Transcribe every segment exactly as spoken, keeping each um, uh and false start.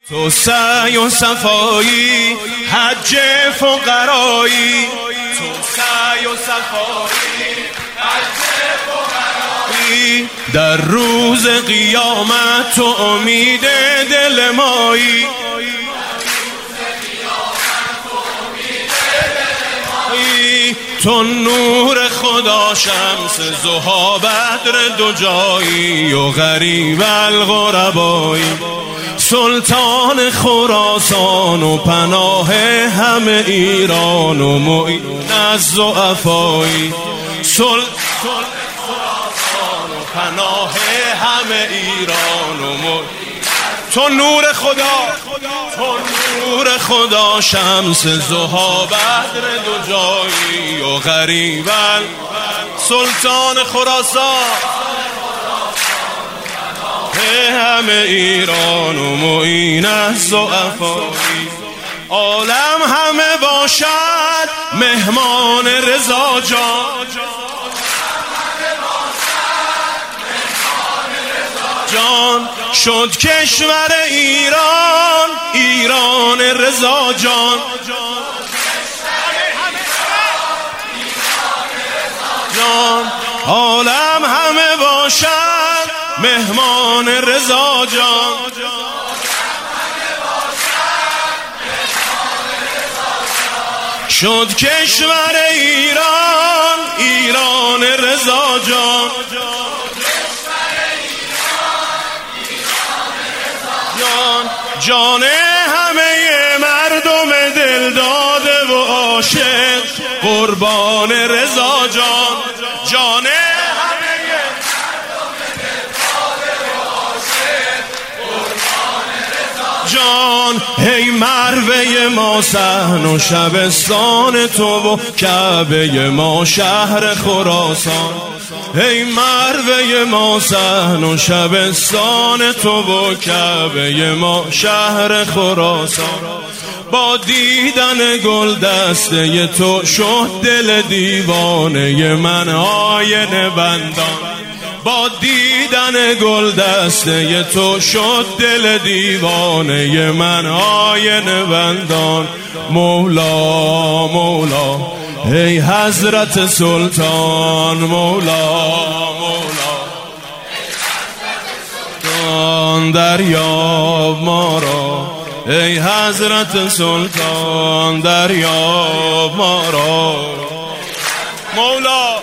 تو سعی و صفایی حج فقرایی، تو سعی و صفایی حج فقرایی، در روز قیامت تو امید دل مایی، تو نور خدا شمس ضحی بدر دو جایی و غریب الغربایی، سلطان خراسان و پناه همه ایران و معین از ضعفایی، سلطان خراسان و پناه همه ایران و معین، تو نور خدا، تو نور خدا شمس ضحی بدر دو جایی و غریب سلطان خراسان همه ایران و معین از ضعفایی، عالم همه باشد مهمان رضا جان، جان شد کشور ایران، ایران رضا جان، جان عالم همه باشد مهمان رضا جان، شد کشور ایران، ایران رضا جان، جان جان همه مردم دل داده و عاشق قربان رضا جان، جان جان هی مروه ما صحن و شبستان تو و کعبه ما شهر خراسان، هی مروه ما صحن و شبستان تو و کعبه ما شهر خراسان، با دیدن گل دسته تو شد دل دیوانه من آینه بندان، با دیدن گل دسته تو شد دل دیوانه من آینه بندان، مولا مولا ای حضرت سلطان، مولا مولا ای دریاب ما را، ای حضرت سلطان دریاب ما را، مولا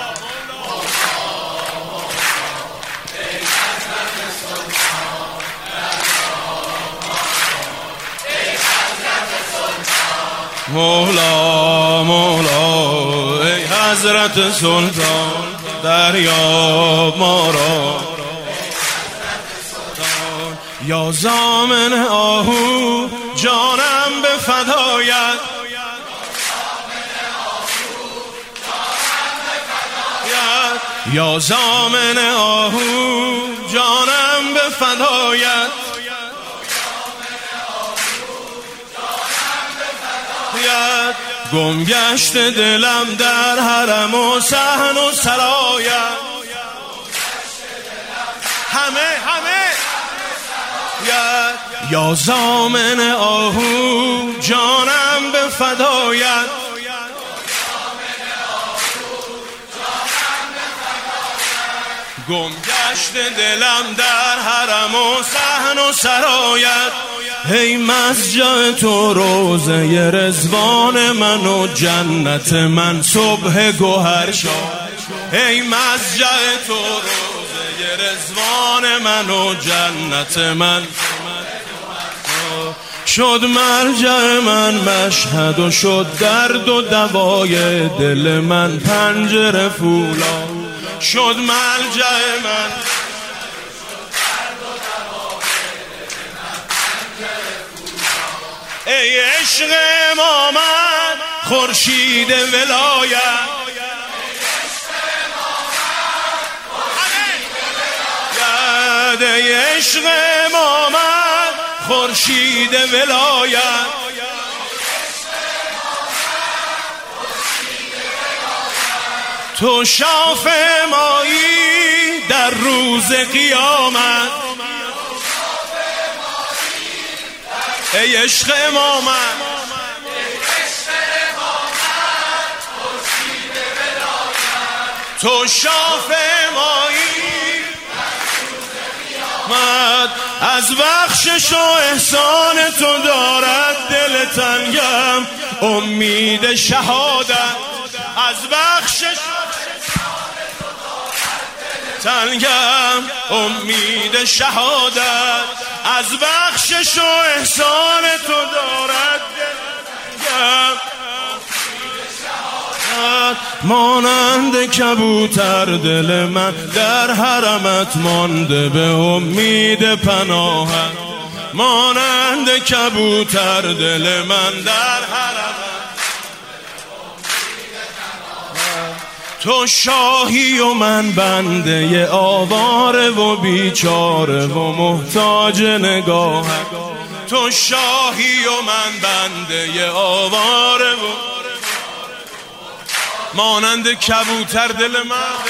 مولا مولا ای حضرت سلطان دریاب ما را، یا ضامن آهو جانم به فدایت، یا ضامن آهو جانم به فدایت، گم گشت دلم در حرم و صحن و سرایت، همه همه یا ضامن آهو جانم به فدایت، گم گشت دلم در حرم و صحن و سرایت، هی مسجع تو روزه رضوان من و جنت من صبح گوهر شد، هی مسجع تو روزه رضوان من و جنت من شد مرجع من مشهد و شد درد و دوای دل من پنجره فولا، شد مرجع من ای عشق امامت خورشید ولایت، ای عشق امامت خورشید ولایت، تو شافع مایی در روز قیامت، ای عشق امامت تو شافع مایی از بخشش و احسان تو دارد دل تنگم امید شهادت از بخشش و احسان تو دارد دل تنگم امید شهادت از بخشش و احسان تو دارد دل تنگم مانند کبوتر دل من در حرمت مانده به امید پناهت مانند کبوتر دل من در حرمت تو شاهی و من بنده آواره و بیچاره و محتاج نگاهت تو شاهی و من بنده آواره و مانند کبوتر دل من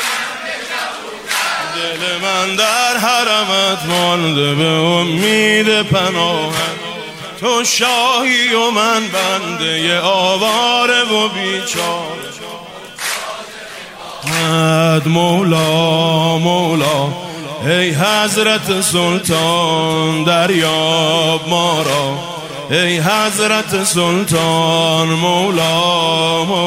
دل من در حرمت مانده به امید پناهت تو شاهی و من بنده آواره و بیچاره مولا مولا ای حضرت سلطان دریاب ما را ای حضرت سلطان مولا